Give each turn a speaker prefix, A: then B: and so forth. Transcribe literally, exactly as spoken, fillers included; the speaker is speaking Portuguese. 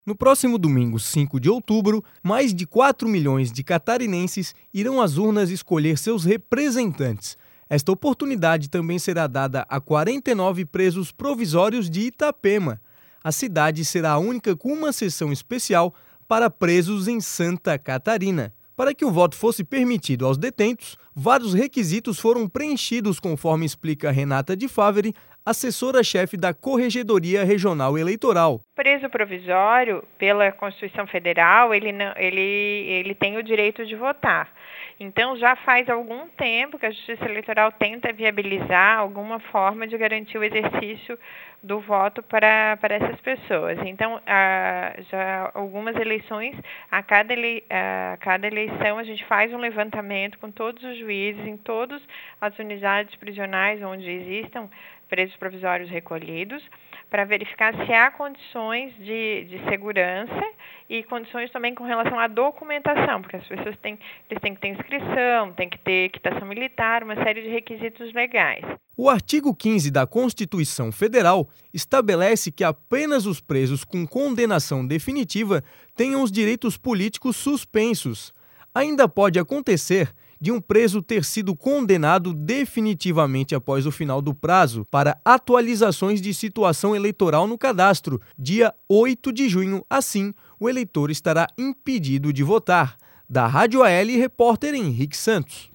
A: No próximo domingo, cinco de outubro, mais de quatro milhões de catarinenses irão às urnas escolher seus representantes. Esta oportunidade também será dada a quarenta e nove presos provisórios de Itapema. A cidade será a única com uma sessão especial para presos em Santa Catarina. Para que o voto fosse permitido aos detentos, vários requisitos foram preenchidos, conforme explica Renata de Favre, assessora-chefe da Corregedoria Regional Eleitoral.
B: Preso provisório, pela Constituição Federal, ele, não, ele, ele tem o direito de votar. Então, já faz algum tempo que a Justiça Eleitoral tenta viabilizar alguma forma de garantir o exercício do voto para, para essas pessoas. Então, a, já algumas eleições, a cada, ele, a cada eleição, a gente faz um levantamento com todos os juízes em todas as unidades prisionais onde existam presos provisórios recolhidos, para verificar se há condições de, de segurança e condições também com relação à documentação, porque as pessoas têm, eles têm que ter inscrição, têm que ter quitação militar, uma série de requisitos legais.
A: O artigo quinze da Constituição Federal estabelece que apenas os presos com condenação definitiva tenham os direitos políticos suspensos. Ainda pode acontecer de um preso ter sido condenado definitivamente após o final do prazo para atualizações de situação eleitoral no cadastro, dia oito de junho. Assim, o eleitor estará impedido de votar. Da Rádio A L, repórter Henrique Santos.